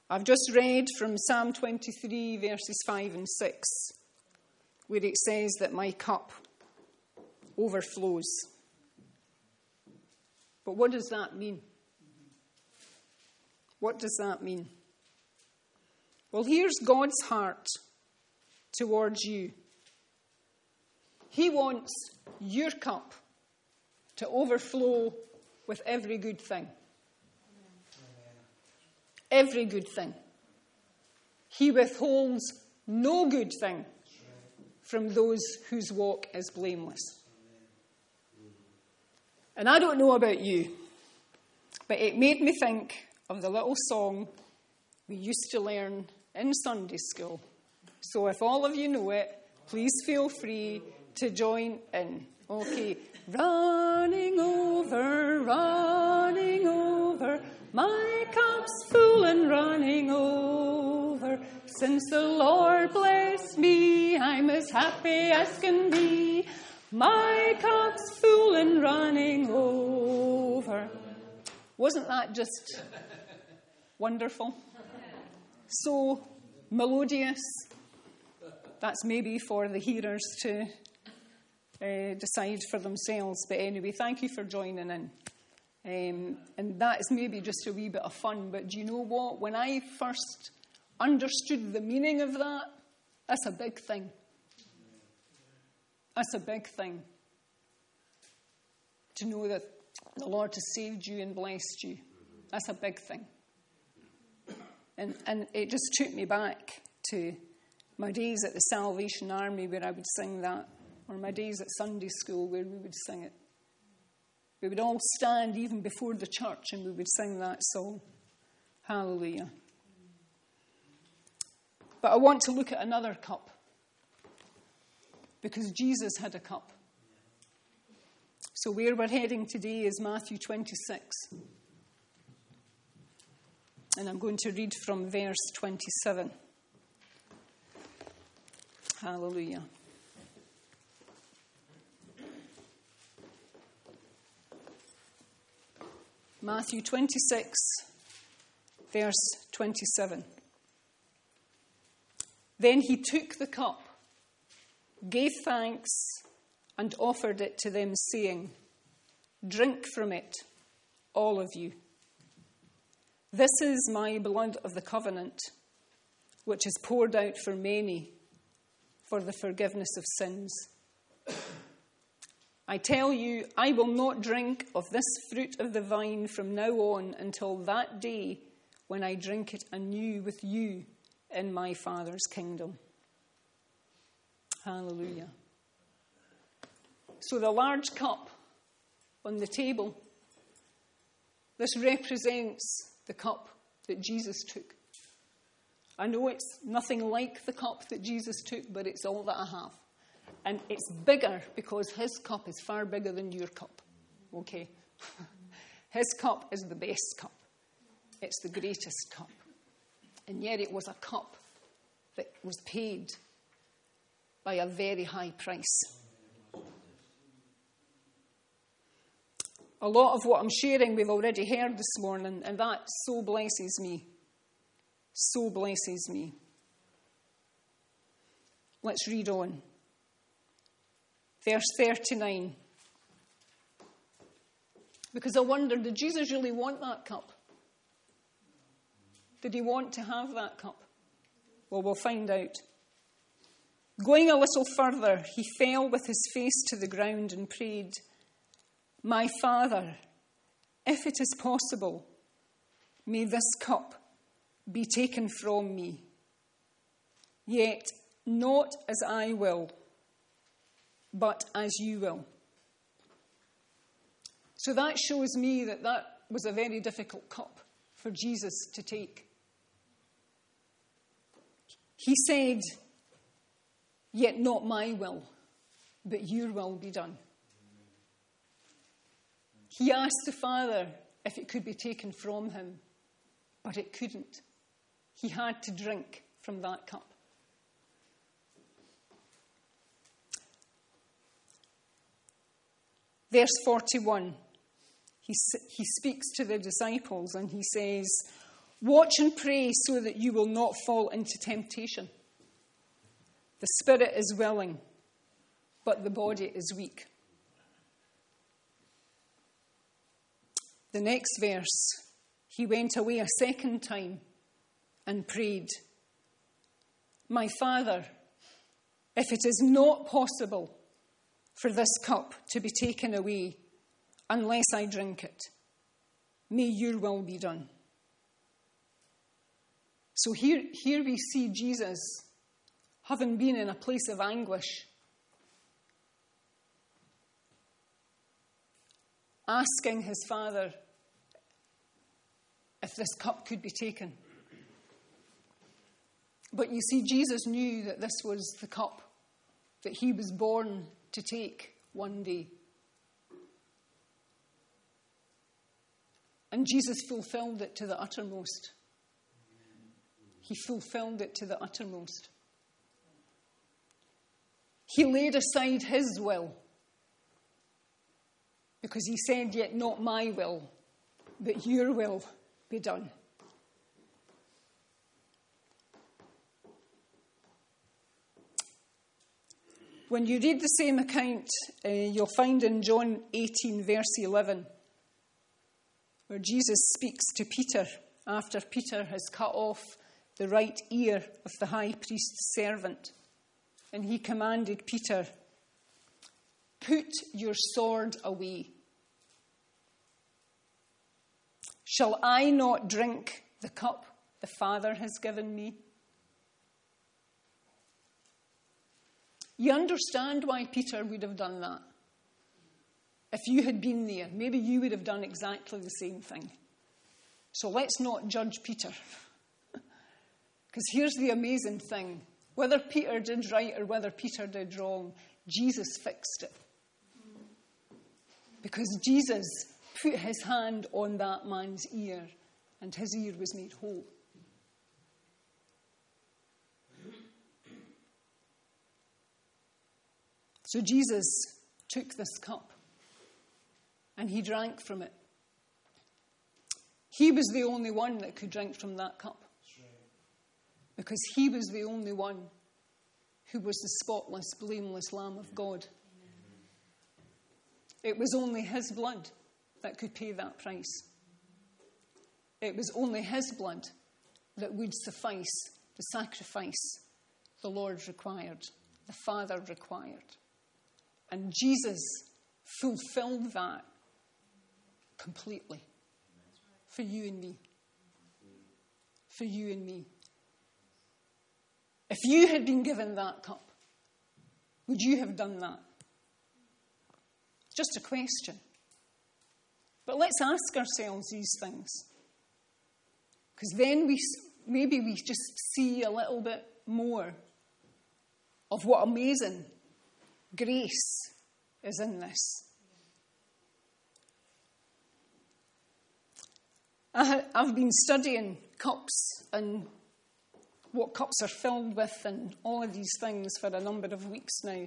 I've just read from Psalm 23, verses 5 and 6, where it says that my cup overflows. But what does that mean? What does that mean? Well, here's God's heart towards you. He wants your cup to overflow with every good thing. Every good thing. He withholds no good thing from those whose walk is blameless. And I don't know about you, but it made me think of the little song we used to learn in Sunday school. So if all of you know it, please feel free to join in. Okay. Running over, my cup's full and running over. Since the Lord blessed me, I'm as happy as can be. My cup's full and running over. Wasn't that just wonderful? So melodious. That's maybe for the hearers to decide for themselves. But anyway, thank you for joining in. And that is maybe just a wee bit of fun. But do you know what? When I first understood the meaning of that, that's a big thing. That's a big thing. To know that the Lord has saved you and blessed you. That's a big thing. And it just took me back to my days at the Salvation Army where I would sing that, or my days at Sunday school where we would sing it. We would all stand even before the church and we would sing that song. Hallelujah. But I want to look at another cup. Because Jesus had a cup. So where we're heading today is Matthew 26. And I'm going to read from verse 27. Hallelujah. Matthew 26, verse 27. Then he took the cup, gave thanks, and offered it to them, saying, "Drink from it, all of you. This is my blood of the covenant, which is poured out for many for the forgiveness of sins. I tell you, I will not drink of this fruit of the vine from now on until that day when I drink it anew with you in my Father's kingdom." Hallelujah. So the large cup on the table, this represents the cup that Jesus took. I know it's nothing like the cup that Jesus took, but it's all that I have. And it's bigger because his cup is far bigger than your cup. Okay? His cup is the best cup. It's the greatest cup. And yet it was a cup that was paid by a very high price. A lot of what I'm sharing we've already heard this morning, and that so blesses me. So blesses me. Let's read on. Verse 39. Because I wonder, did Jesus really want that cup? Did he want to have that cup? Well, we'll find out. Going a little further, he fell with his face to the ground and prayed, "My Father, if it is possible, may this cup be taken from me. Yet not as I will, but as you will." So that shows me that that was a very difficult cup for Jesus to take. He said, "Yet not my will, but your will be done." He asked the Father if it could be taken from him, but it couldn't. He had to drink from that cup. Verse 41, he speaks to the disciples and he says, Watch and pray so that you will not fall into temptation. The spirit is willing, but the body is weak. The next verse, he went away a second time and prayed, My Father, if it is not possible for this cup to be taken away unless I drink it, may your will be done. So here we see Jesus, having been in a place of anguish, asking his Father if this cup could be taken. But you see, Jesus knew that this was the cup that he was born to take one day. And Jesus fulfilled it to the uttermost. He fulfilled it to the uttermost. He laid aside his will because he said, Yet not my will, but your will be done. When you read the same account, you'll find in John 18, verse 11, where Jesus speaks to Peter after Peter has cut off the right ear of the high priest's servant. And he commanded Peter, Put your sword away. Shall I not drink the cup the Father has given me? You understand why Peter would have done that. If you had been there, maybe you would have done exactly the same thing. So let's not judge Peter. Because here's the amazing thing. Whether Peter did right or whether Peter did wrong, Jesus fixed it. Because Jesus put his hand on that man's ear and his ear was made whole. So Jesus took this cup and he drank from it. He was the only one that could drink from that cup. Because he was the only one who was the spotless, blameless Lamb of God. It was only his blood that could pay that price. It was only his blood that would suffice the sacrifice the Lord required, the Father required. And Jesus fulfilled that completely for you and me. For you and me. If you had been given that cup, would you have done that? Just a question. But let's ask ourselves these things. Because then maybe we just see a little bit more of what amazing grace is in this. I've been studying cups and what cups are filled with and all of these things for a number of weeks now.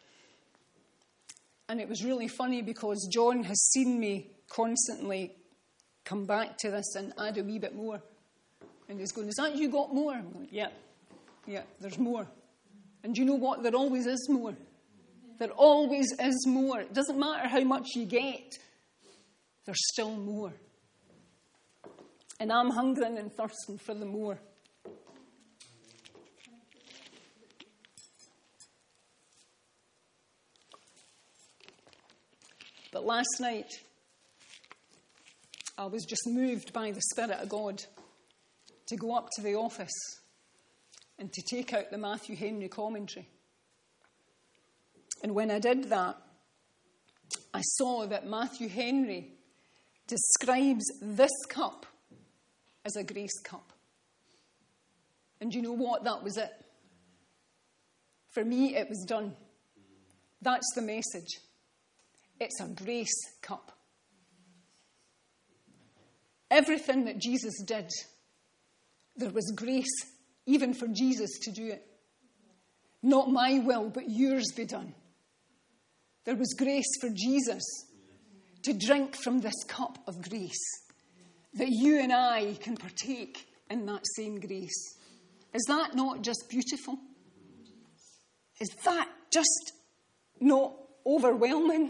And it was really funny because John has seen me constantly come back to this and add a wee bit more. And he's going, Is that you got more? I'm going, Yeah, there's more. And you know what? There always is more. There always is more. It doesn't matter how much you get. There's still more. And I'm hungering and thirsting for the more. But last night, I was just moved by the Spirit of God to go up to the office and to take out the Matthew Henry commentary. And when I did that, I saw that Matthew Henry describes this cup as a grace cup. And you know what? That was it. For me, it was done. That's the message. It's a grace cup. Everything that Jesus did, there was grace even for Jesus to do it. Not my will, but yours be done. There was grace for Jesus to drink from this cup of grace that you and I can partake in that same grace. Is that not just beautiful? Is that just not overwhelming?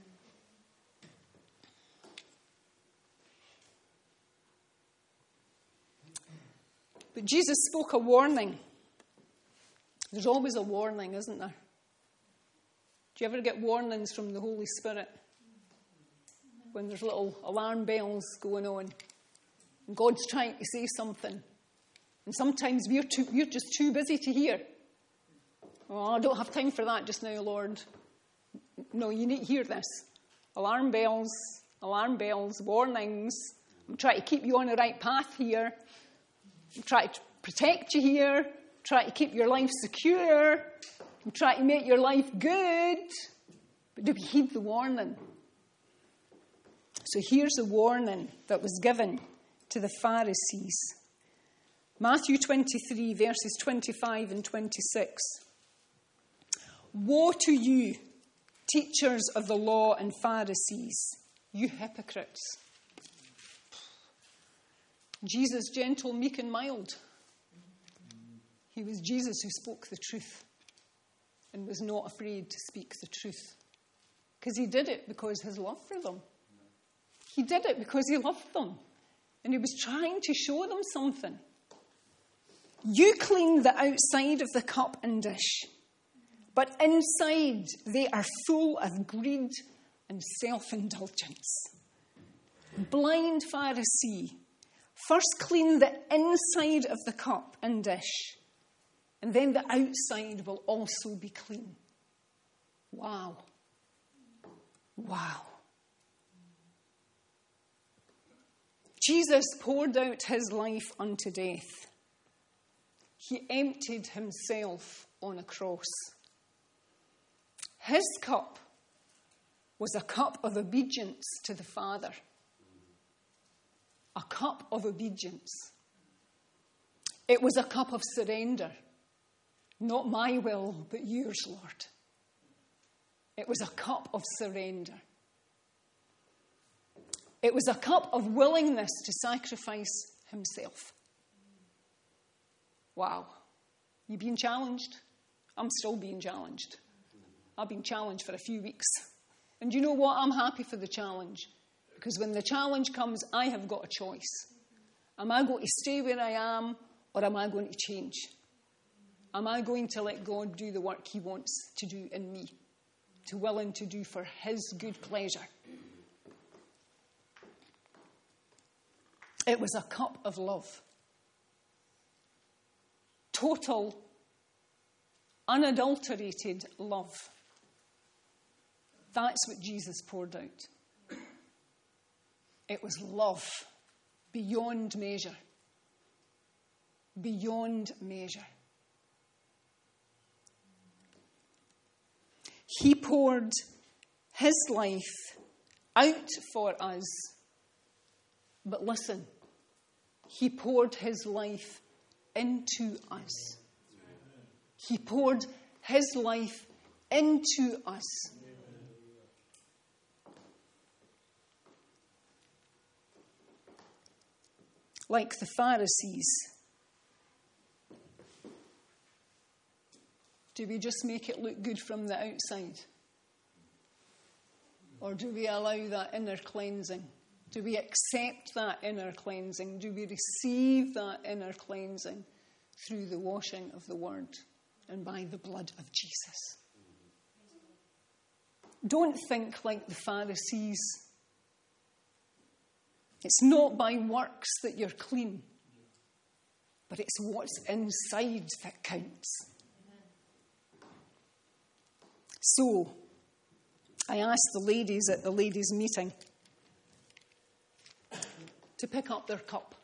But Jesus spoke a warning. There's always a warning, isn't there? Do you ever get warnings from the Holy Spirit? When there's little alarm bells going on. And God's trying to say something. And sometimes we're just too busy to hear. Oh, I don't have time for that just now, Lord. No, you need to hear this. Alarm bells, warnings. I'm trying to keep you on the right path here. I'm trying to protect you here. I'm trying to keep your life secure. I'm trying to make your life good. But do we heed the warning? So here's a warning that was given to the Pharisees. Matthew 23, verses 25 and 26. Woe to you, teachers of the law and Pharisees, you hypocrites. Jesus, gentle, meek and mild. He was Jesus who spoke the truth and was not afraid to speak the truth. Because he did it because his love for them. He did it because he loved them. And he was trying to show them something. You clean the outside of the cup and dish, but inside they are full of greed and self-indulgence. Blind Pharisee, first clean the inside of the cup and dish, and then the outside will also be clean. Wow. Wow. Jesus poured out his life unto death. He emptied himself on a cross. His cup was a cup of obedience to the Father. A cup of obedience. It was a cup of surrender. Not my will, but yours, Lord. It was a cup of surrender. It was a cup of willingness to sacrifice himself. Wow. You being challenged? I'm still being challenged. I've been challenged for a few weeks. And you know what? I'm happy for the challenge. Because when the challenge comes, I have got a choice. Am I going to stay where I am, or am I going to change? Am I going to let God do the work he wants to do in me? To willing to do for his good pleasure? It was a cup of love. Total, unadulterated love. That's what Jesus poured out. It was love beyond measure. Beyond measure. He poured his life out for us. But listen, he poured his life into us. He poured his life into us. Like the Pharisees, do we just make it look good from the outside? Or do we allow that inner cleansing? Do we accept that inner cleansing? Do we receive that inner cleansing through the washing of the Word and by the blood of Jesus? Don't think like the Pharisees. It's not by works that you're clean, but it's what's inside that counts. So, I asked the ladies at the ladies' meeting to pick up their cup.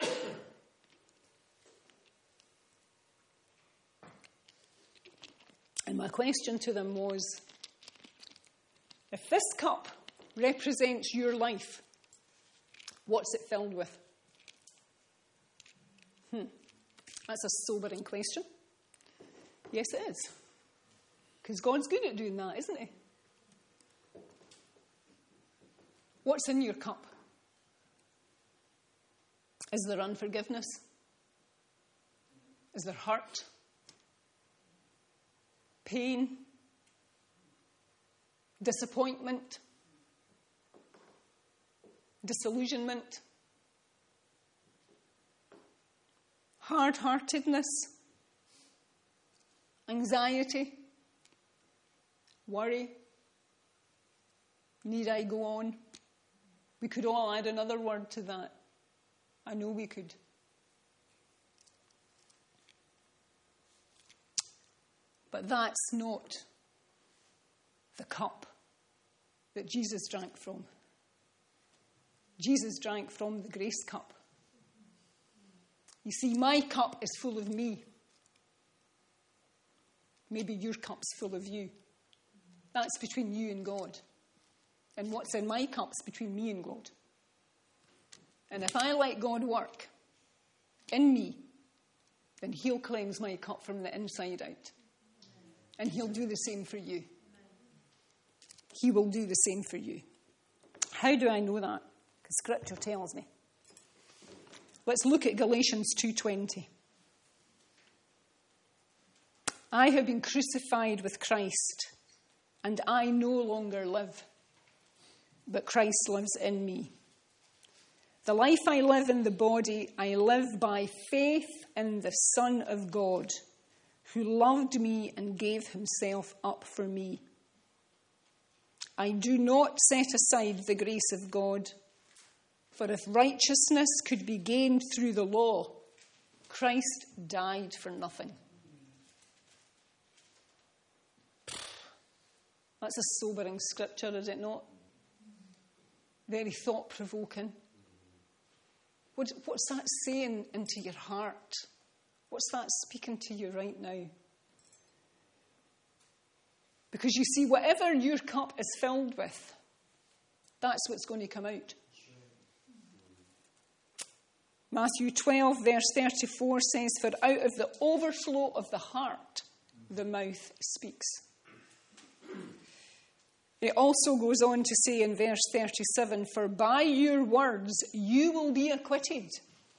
And my question to them was, if this cup represents your life, what's it filled with? That's a sobering question. Yes, it is. Because God's good at doing that, isn't he? What's in your cup? Is there unforgiveness? Is there hurt? Pain? Disappointment? Disillusionment? Hard-heartedness? Anxiety? Worry? Need I go on? We could all add another word to that. I know we could. But that's not the cup that Jesus drank from. Jesus drank from the grace cup. You see, my cup is full of me. Maybe your cup's full of you. That's between you and God. And what's in my cup's between me and God. And if I let God work in me, then he'll cleanse my cup from the inside out. And he'll do the same for you. He will do the same for you. How do I know that? Because Scripture tells me. Let's look at Galatians 2:20. I have been crucified with Christ, and I no longer live, but Christ lives in me. The life I live in the body, I live by faith in the Son of God, who loved me and gave himself up for me. I do not set aside the grace of God, for if righteousness could be gained through the law, Christ died for nothing. That's a sobering scripture, is it not? Very thought-provoking. What's that saying into your heart? What's that speaking to you right now? Because you see, whatever your cup is filled with, that's what's going to come out. Matthew 12, verse 34 says, "For out of the overflow of the heart, the mouth speaks." It also goes on to say in verse 37, "For by your words you will be acquitted,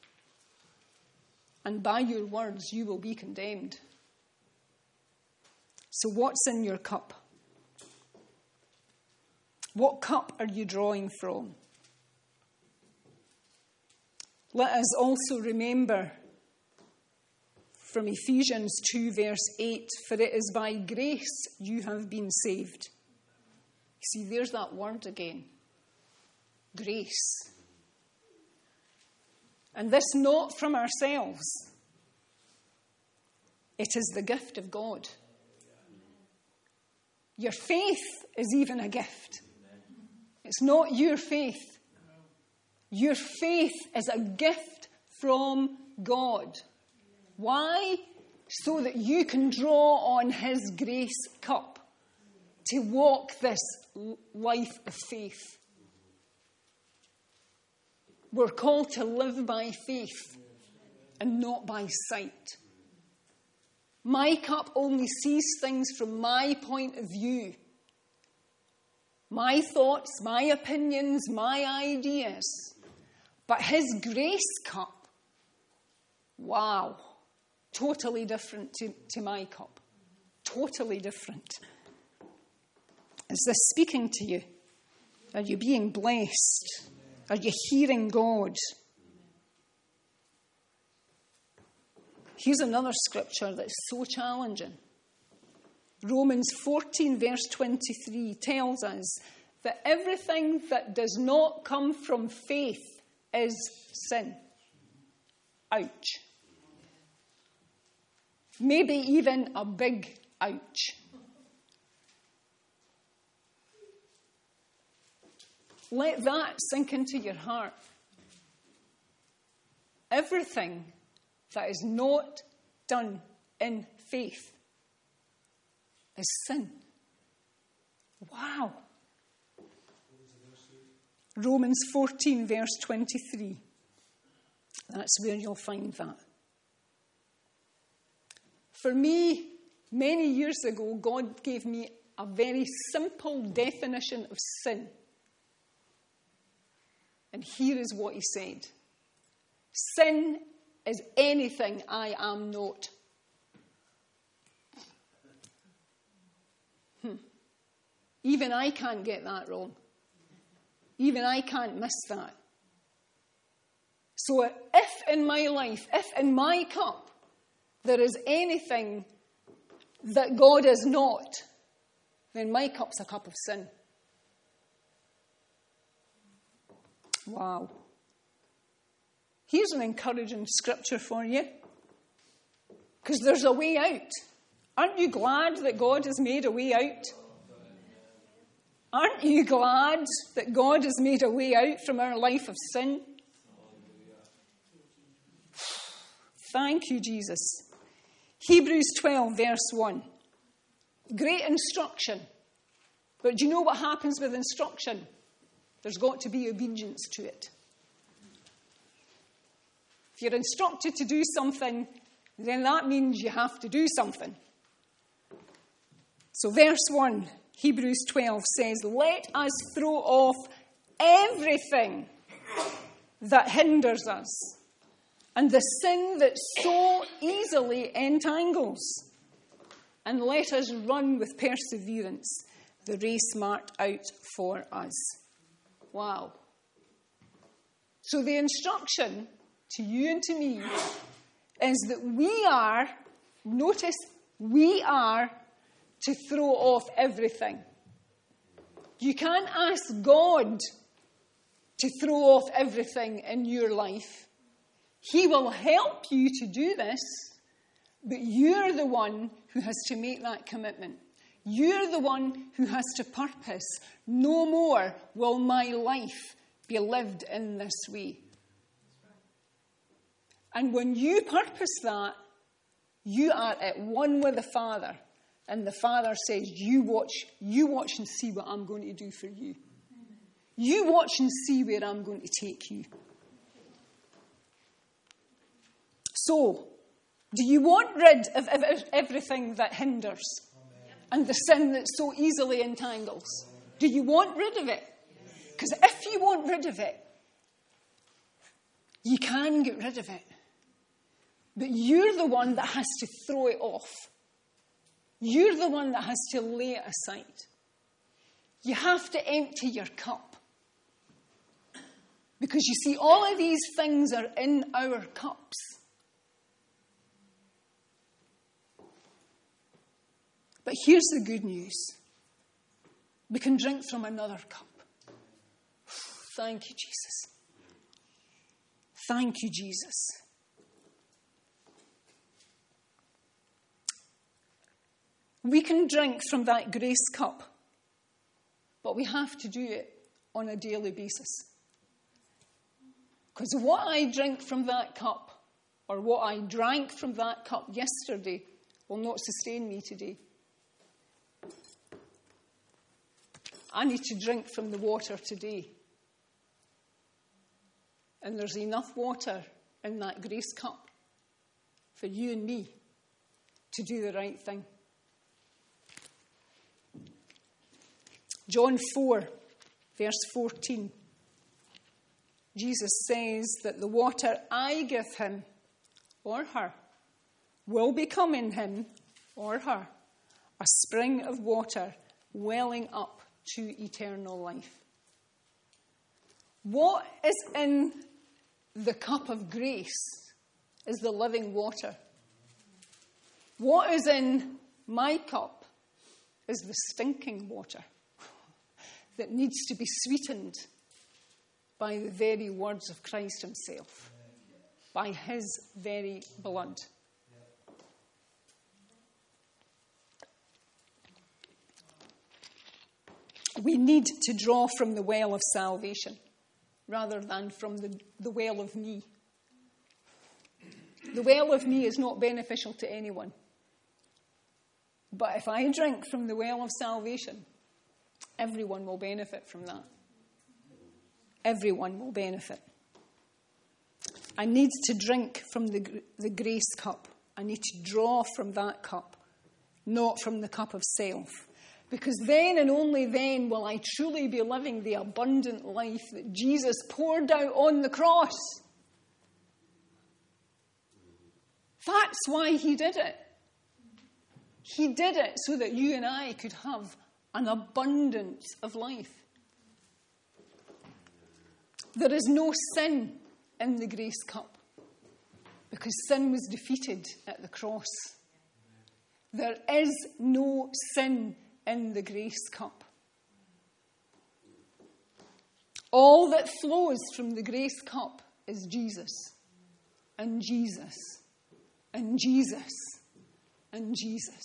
and by your words you will be condemned." So what's in your cup? What cup are you drawing from? Let us also remember from Ephesians 2, verse 8, "For it is by grace you have been saved." See, there's that word again. Grace. And this not from ourselves. It is the gift of God. Your faith is even a gift. It's not your faith. Your faith is a gift from God. Why? So that you can draw on his grace cup to walk this life of faith. We're called to live by faith and not by sight. My cup only sees things from my point of view. My thoughts, my opinions, my ideas. But his grace cup, wow, totally different to my cup. Totally different. Is this speaking to you? Are you being blessed? Are you hearing God? Here's another scripture that's so challenging. Romans 14, verse 23 tells us that everything that does not come from faith is sin. Ouch. Maybe even a big ouch. Let that sink into your heart. Everything that is not done in faith is sin. Wow. Romans 14, verse 23. That's where you'll find that. For me, many years ago, God gave me a very simple definition of sin. And here is what he said. Sin is anything I am not. Even I can't get that wrong. Even I can't miss that. So if in my life, if in my cup, there is anything that God is not, then my cup's a cup of sin. Wow. Here's an encouraging scripture for you. Because there's a way out. Aren't you glad that God has made a way out? Aren't you glad that God has made a way out from our life of sin? Thank you, Jesus. Hebrews 12, verse 1. Great instruction. But do you know what happens with instruction? There's got to be obedience to it. If you're instructed to do something, then that means you have to do something. So verse 1, Hebrews 12 says, let us throw off everything that hinders us and the sin that so easily entangles, and let us run with perseverance the race marked out for us. Wow. So the instruction to you and to me is that we are to throw off everything. You can't ask God to throw off everything in your life. He will help you to do this, but you're the one who has to make that commitment. You're the one who has to purpose, no more will my life be lived in this way. And when you purpose that, you are at one with the Father. And the Father says, you watch and see what I'm going to do for you. You watch and see where I'm going to take you. So, do you want rid of everything that hinders and the sin that so easily entangles? Do you want rid of it? Because if you want rid of it, you can get rid of it. But you're the one that has to throw it off. You're the one that has to lay it aside. You have to empty your cup. Because you see, all of these things are in our cups. But here's the good news. We can drink from another cup. Thank you, Jesus. Thank you, Jesus. We can drink from that grace cup, but we have to do it on a daily basis. Because what I drink from that cup, or what I drank from that cup yesterday, will not sustain me today. I need to drink from the water today. And there's enough water in that grace cup for you and me to do the right thing. John 4, verse 14. Jesus says that the water I give him, or her, will become in him, or her, a spring of water welling up to eternal life. What is in the cup of grace is the living water. What is in my cup is the stinking water that needs to be sweetened by the very words of Christ himself, by his very blood. We need to draw from the well of salvation rather than from the well of me. The well of me is not beneficial to anyone. But if I drink from the well of salvation, everyone will benefit from that. Everyone will benefit. I need to drink from the grace cup. I need to draw from that cup, not from the cup of self. Because then and only then will I truly be living the abundant life that Jesus poured out on the cross. That's why he did it. He did it so that you and I could have an abundance of life. There is no sin in the grace cup because sin was defeated at the cross. There is no sin in the grace cup. All that flows from the grace cup is Jesus, and Jesus, and Jesus, and Jesus.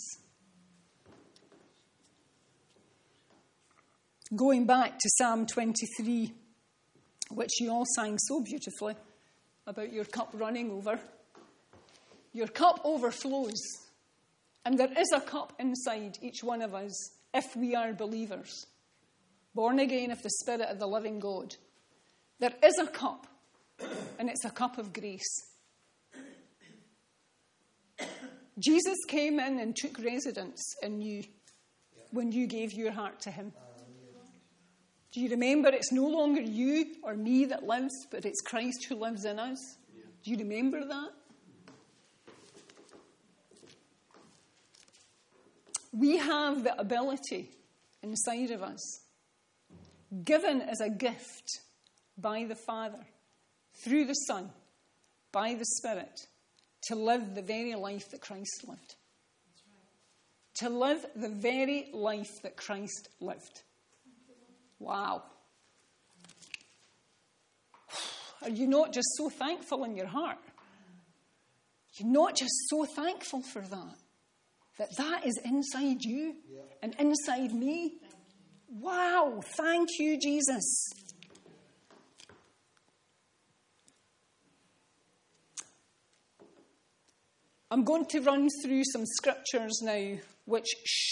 Going back to Psalm 23, which you all sang so beautifully about your cup running over. Your cup overflows, and there is a cup inside each one of us if we are believers, born again of the Spirit of the living God. There is a cup, and it's a cup of grace. Jesus came in and took residence in you when you gave your heart to him. Do you remember it's no longer you or me that lives, but it's Christ who lives in us? Do you remember that? We have the ability inside of us, given as a gift by the Father, through the Son, by the Spirit, to live the very life that Christ lived. To live the very life that Christ lived. Wow. Are you not just so thankful in your heart? You're not just so thankful for that. That is inside you and inside me. Wow. Thank you, Jesus. I'm going to run through some scriptures now which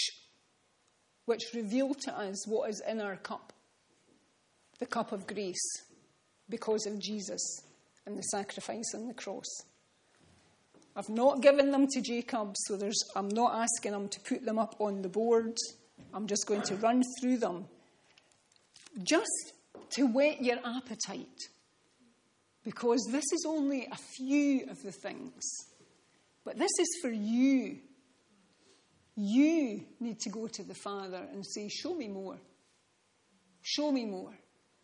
reveal to us what is in our cup. The cup of grace, because of Jesus and the sacrifice on the cross. I've not given them to Jacob, so I'm not asking him to put them up on the board. I'm just going to run through them, just to whet your appetite, because this is only a few of the things. But this is for you. You need to go to the Father and say, show me more. Show me more.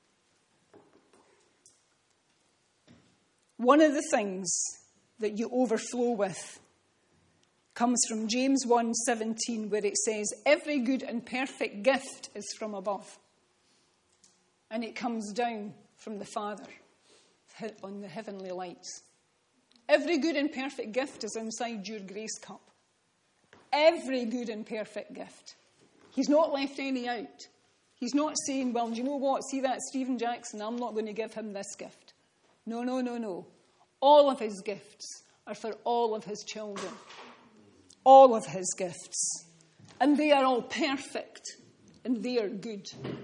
One of the things that you overflow with comes from James 1:17, where it says, every good and perfect gift is from above. And it comes down from the Father on the heavenly lights. Every good and perfect gift is inside your grace cup. Every good and perfect gift. He's not left any out. He's not saying, well, do you know what? See that Stephen Jackson? I'm not going to give him this gift. No, no, no, no. All of his gifts are for all of his children. All of his gifts. And they are all perfect. And they are good.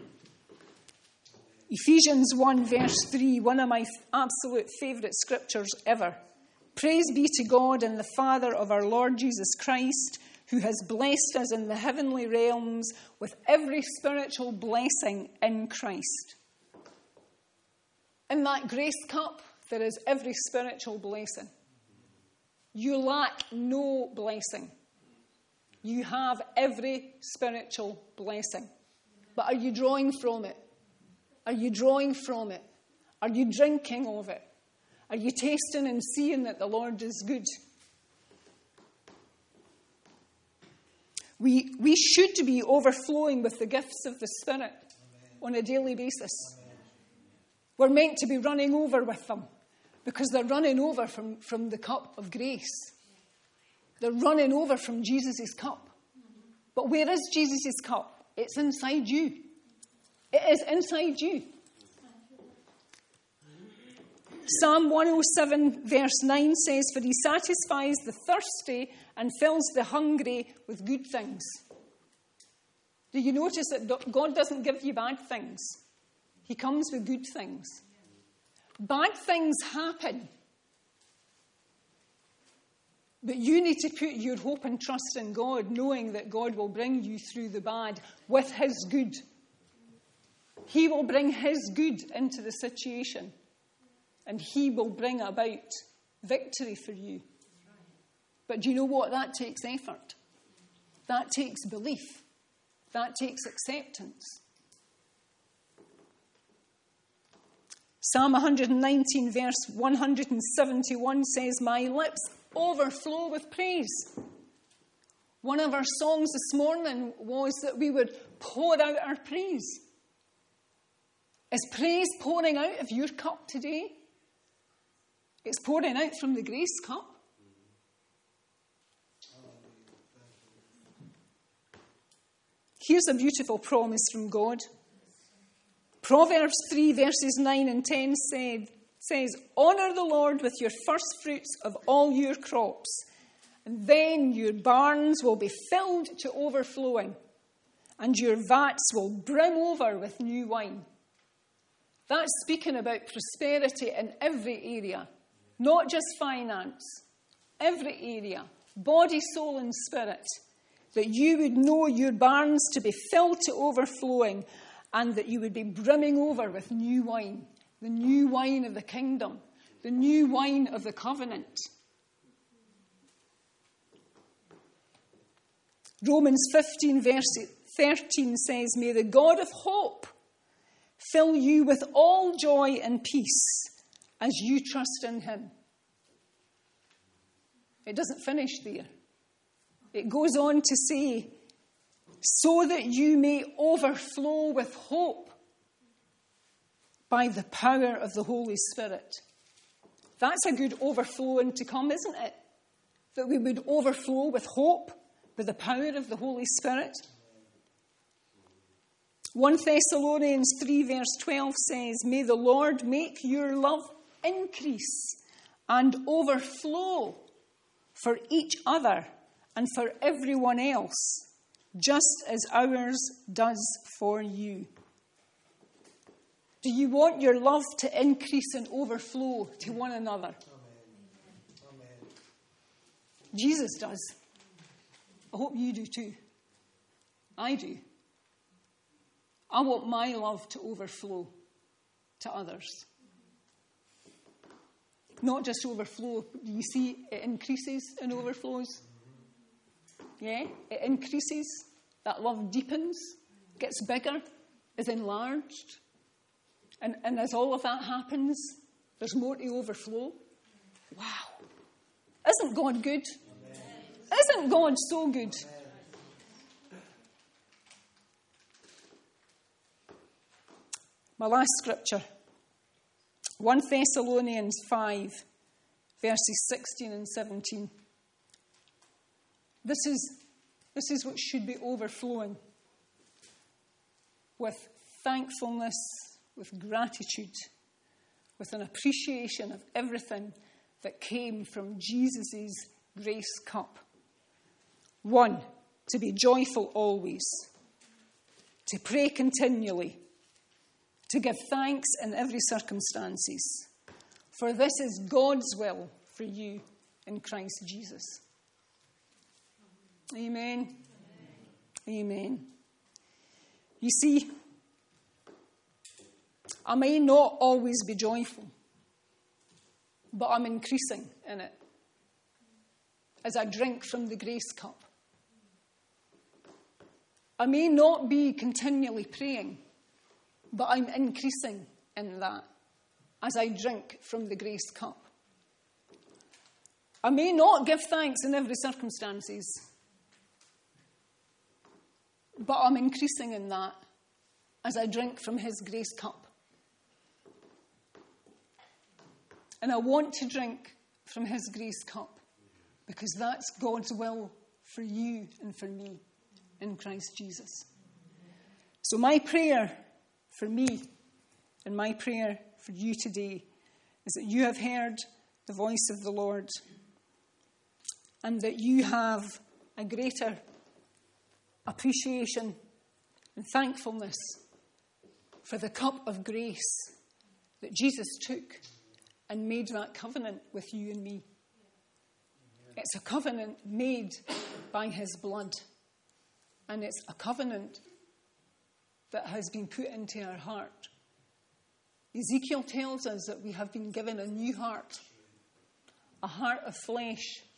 Ephesians 1 verse 3, one of my absolute favourite scriptures ever. Praise be to God and the Father of our Lord Jesus Christ, who has blessed us in the heavenly realms with every spiritual blessing in Christ. In that grace cup, there is every spiritual blessing. You lack no blessing. You have every spiritual blessing. But are you drawing from it? Are you drawing from it? Are you drinking of it? Are you tasting and seeing that the Lord is good? We should be overflowing with the gifts of the Spirit on a daily basis. We're meant to be running over with them because they're running over from the cup of grace. They're running over from Jesus' cup. But where is Jesus' cup? It's inside you. It is inside you. Psalm 107 verse 9 says, for he satisfies the thirsty and fills the hungry with good things. Do you notice that God doesn't give you bad things? He comes with good things. Bad things happen. But you need to put your hope and trust in God, knowing that God will bring you through the bad with his good. He will bring his good into the situation. And he will bring about victory for you. But do you know what? That takes effort. That takes belief. That takes acceptance. Psalm 119, verse 171 says, "My lips overflow with praise." One of our songs this morning was that we would pour out our praise. Is praise pouring out of your cup today? It's pouring out from the grace cup. Here's a beautiful promise from God. Proverbs 3 verses 9 and 10 says, "Honour the Lord with your first fruits of all your crops, and then your barns will be filled to overflowing, and your vats will brim over with new wine." That's speaking about prosperity in every area, not just finance, every area, body, soul and spirit, that you would know your barns to be filled to overflowing, and that you would be brimming over with new wine, the new wine of the kingdom, the new wine of the covenant. Romans 15 verse 13 says, "May the God of hope fill you with all joy and peace as you trust in him." It doesn't finish there. It goes on to say, "So that you may overflow with hope by the power of the Holy Spirit." That's a good overflowing to come, isn't it? That we would overflow with hope by the power of the Holy Spirit. 1 Thessalonians 3 verse 12 says, "May the Lord make your love increase and overflow for each other and for everyone else, just as ours does for you." Do you want your love to increase and overflow to one another? Amen. Jesus does. I hope you do too. I do. I want my love to overflow to others. Not just overflow. Do you see it increases and overflows? Yeah, it increases. That love deepens, gets bigger, is enlarged. And as all of that happens, there's more to overflow. Wow. Isn't God good? Amen. Isn't God so good? Amen. My last scripture, 1 Thessalonians 5, verses 16 and 17. This is what should be overflowing with thankfulness, with gratitude, with an appreciation of everything that came from Jesus' grace cup. 1, to be joyful always, to pray continually, to give thanks in every circumstances, for this is God's will for you in Christ Jesus. Amen. Amen. You see, I may not always be joyful, but I'm increasing in it as I drink from the grace cup. I may not be continually praying, but I'm increasing in that as I drink from the grace cup. I may not give thanks in every circumstances, but I'm increasing in that as I drink from his grace cup. And I want to drink from his grace cup because that's God's will for you and for me in Christ Jesus. So my prayer for me and my prayer for you today is that you have heard the voice of the Lord and that you have a greater appreciation and thankfulness for the cup of grace that Jesus took and made that covenant with you and me. It's a covenant made by his blood, and it's a covenant that has been put into our heart. Ezekiel tells us that we have been given a new heart, a heart of flesh,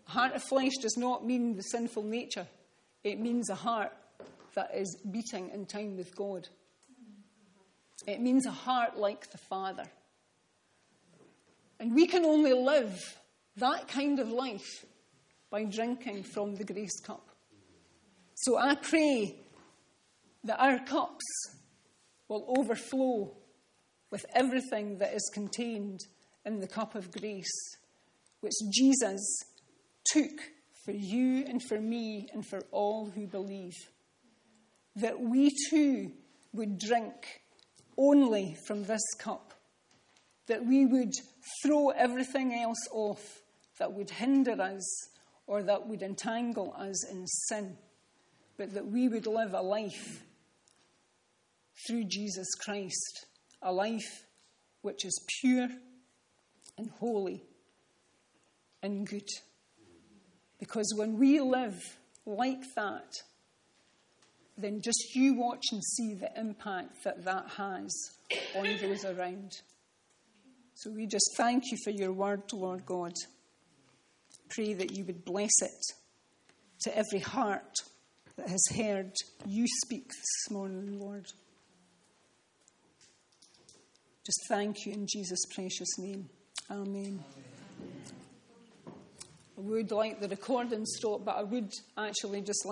A heart of flesh does not mean the sinful nature. It means a heart that is beating in time with God. It means a heart like the Father. And we can only live that kind of life by drinking from the grace cup. So I pray that our cups will overflow with everything that is contained in the cup of grace, which Jesus took for you and for me and for all who believe. That we too would drink only from this cup. That we would throw everything else off that would hinder us or that would entangle us in sin. But that we would live a life through Jesus Christ. A life which is pure and holy and good. Because when we live like that, then just you watch and see the impact that that has on those around. So we just thank you for your word, Lord God. Pray that you would bless it to every heart that has heard you speak this morning, Lord. Just thank you in Jesus' precious name. Amen. I would like the recording stopped, but I would actually just like